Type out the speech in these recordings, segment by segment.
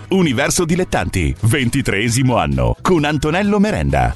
Universo Dilettanti, 23° anno, con Antonello Merenda.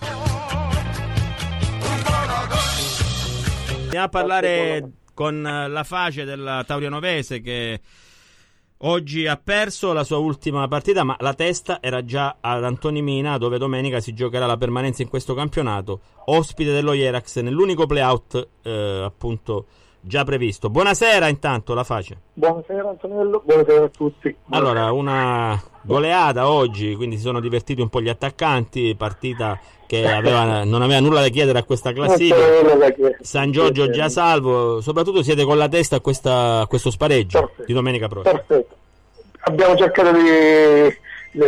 Andiamo a parlare con la Face della Taurianovese, che oggi ha perso la sua ultima partita, ma la testa era già ad Antonimina, dove domenica si giocherà la permanenza in questo campionato, ospite dello Jerax nell'unico play-out appunto già previsto. Buonasera intanto, la Face. Buonasera Antonello, buonasera a tutti. Allora, una goleata oggi, quindi si sono divertiti un po' gli attaccanti, partita che non aveva nulla da chiedere a questa classifica. San Giorgio già salvo, soprattutto siete con la testa a questo spareggio. Perfetto. Di domenica prossima. Perfetto. Abbiamo cercato di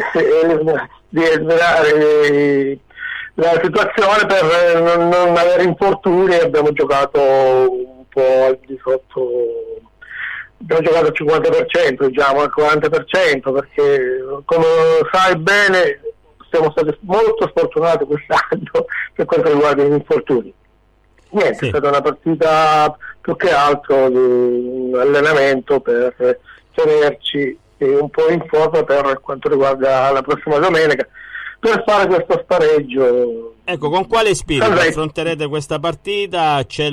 svelare la situazione per non avere infortuni, abbiamo giocato un po' al di sotto, abbiamo giocato al 50%, diciamo al 40%, perché come sai bene siamo stati molto sfortunati quest'anno per quanto riguarda gli infortuni. Niente, sì. È stata una partita più che altro di un allenamento per tenerci un po' in forma per quanto riguarda la prossima domenica, per fare questo spareggio. Ecco, con quale spirito affronterete questa partita? C'è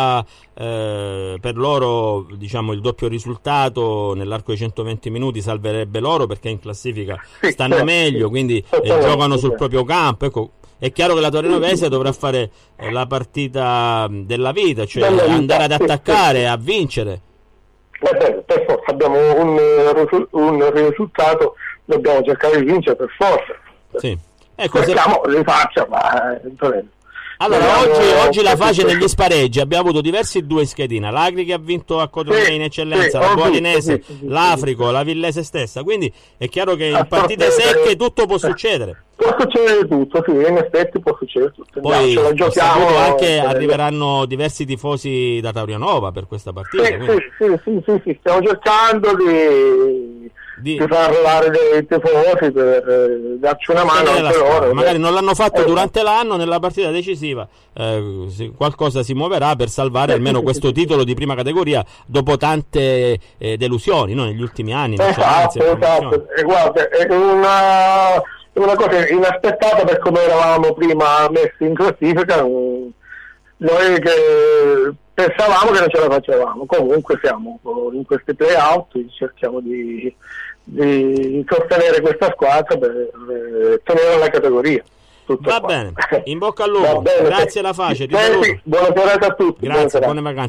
per loro, diciamo, il doppio risultato nell'arco di 120 minuti salverebbe loro, perché in classifica stanno meglio, quindi giocano sul proprio campo. Ecco, è chiaro che la Taurianovese dovrà fare la della vita, cioè andare ad attaccare, a vincere. Per forza, abbiamo un risultato, dobbiamo cercare di vincere per forza. Sì. Ecco, le faccia, ma allora oggi la Face negli spareggi abbiamo avuto diversi due in schedina, l'Agri che ha vinto a Cotrone in eccellenza, la Boalinese, l'Africo, la Villese stessa, quindi è chiaro che in partite secche tutto può succedere. Può succedere tutto, sì, in effetti può succedere tutto. Poi anche arriveranno diversi tifosi da Taurianova per questa partita. Sì, stiamo cercando di far arrivare dei tifosi per darci una mano anche loro. Magari non l'hanno fatto durante l'anno, nella partita decisiva qualcosa si muoverà per salvare almeno questo titolo di prima categoria dopo tante delusioni, no? Negli ultimi anni. Esatto. E guarda, è una cosa inaspettata per come eravamo prima messi in classifica. Noi che pensavamo che non ce la facevamo, comunque siamo in questi play-out, cerchiamo di sostenere questa squadra per tenere la categoria. Va bene, in bocca al lupo, grazie alla Face. Buona serata a tutti. Grazie, buone vacanze.